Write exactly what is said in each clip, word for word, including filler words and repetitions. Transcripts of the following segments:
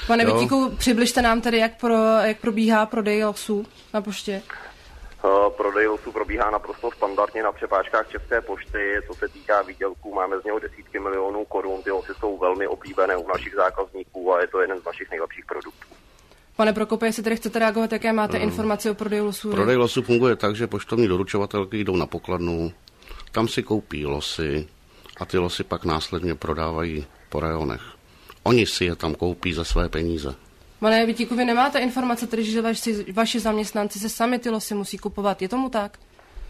Pane Vítíku, přibližte nám tedy, jak, pro, jak probíhá prodej losů na poště. Uh, prodej losů probíhá naprosto standardně na přepážkách České pošty. Co se týká výdělků, máme z něho desítky milionů korun. Ty losy jsou velmi oblíbené u našich zákazníků a je to jeden z našich nejlepších produktů. Pane Prokope, jestli tedy chcete reagovat, jaké máte hmm. informace o prodeji losů? Prodej losů funguje tak, že poštovní doručovatelky jdou na pokladnu, tam si koupí losy a ty losy pak následně prodávají po rajonech. Oni si je tam koupí za své peníze. Pane Vítíku, vy nemáte informace, tedy, že vaši, vaši zaměstnanci se sami ty losy musí kupovat. Je tomu tak?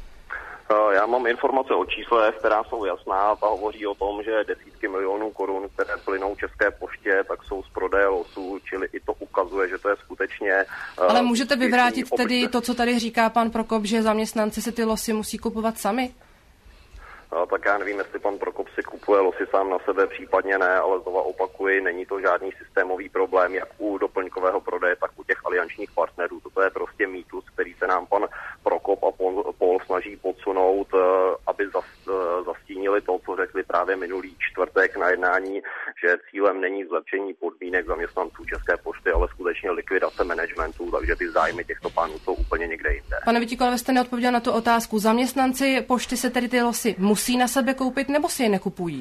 Já mám informace o číslech, která jsou jasná a hovoří o tom, že desítky milionů korun, které plynou České poště, tak jsou z prodeje losů, čili i to ukazuje, že to je skutečně... Ale můžete vyvrátit tedy to, co tady říká pan Prokop, že zaměstnanci si ty losy musí kupovat sami? No, tak já nevím, jestli pan Prokop si kupuje losy sám na sebe, případně ne, ale znova opakuji, není to žádný systémový problém, jak u doplňkového prodeje, tak u těch aliančních partnerů. Toto je prostě mýtus, který se nám pan Prokop a Pol snaží podsunout, aby zastínili to, co řekli právě minulý čtvrtek na jednání, že cílem není zlepšení podmínek zaměstnanců České pošty, ale skutečně likvidace managementu, takže ty zájmy těchto pánů jsou úplně někde jinde. Pane Vítíku, ale vy jste neodpověděl na tu otázku. Zaměstnanci pošty se tedy ty losy musí na sebe koupit, nebo si je nekupují?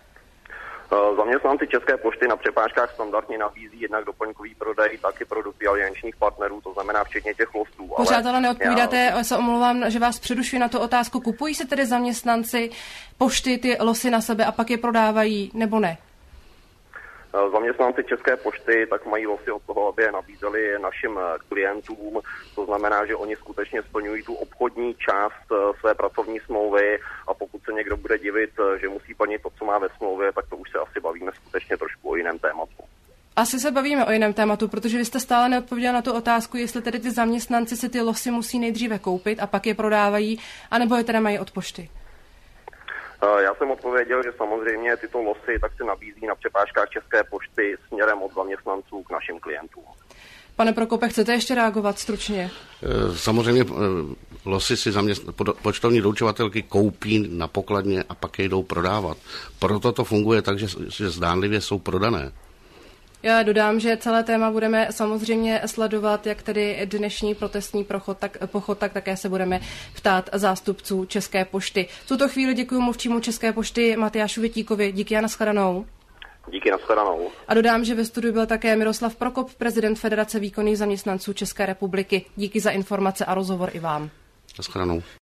Zaměstnanci České pošty na přepážkách standardně nabízí jednak doplňkový prodej, tak i produkty aliančních partnerů, to znamená včetně těch losů. Pořád ale neodpovídáte, já... se omlouvám, že vás přerušuji na tu otázku. Kupují se tedy zaměstnanci pošty ty losy na sebe a pak je prodávají, nebo ne? Zaměstnanci České pošty tak mají losy od toho, aby je nabízeli našim klientům. To znamená, že oni skutečně splňují tu obchodní část své pracovní smlouvy a pokud se někdo bude divit, že musí plnit to, co má ve smlouvě, tak to už se asi bavíme skutečně trošku o jiném tématu. Asi se bavíme o jiném tématu, protože vy jste stále neodpověděl na tu otázku, jestli tedy ty zaměstnanci si ty losy musí nejdříve koupit a pak je prodávají, anebo je teda mají od pošty. Já jsem odpověděl, že samozřejmě tyto losy tak se nabízí na přepážkách České pošty směrem od zaměstnanců k našim klientům. Pane Prokope, chcete ještě reagovat stručně? Samozřejmě losy si zaměstn... poštovní doručovatelky koupí na pokladně a pak je jdou prodávat. Proto to funguje tak, že, že zdánlivě jsou prodané. Já dodám, že celé téma budeme samozřejmě sledovat, jak tedy dnešní protestní prochod, tak, pochod, tak také se budeme ptát zástupců České pošty. V tuto chvíli děkuji mluvčímu České pošty Matyášu Vítíkovi. Díky a nashledanou. Díky, nashledanou. A dodám, že ve studiu byl také Miroslav Prokop, prezident Federace výkonných zaměstnanců České republiky. Díky za informace a rozhovor i vám. Nashledanou.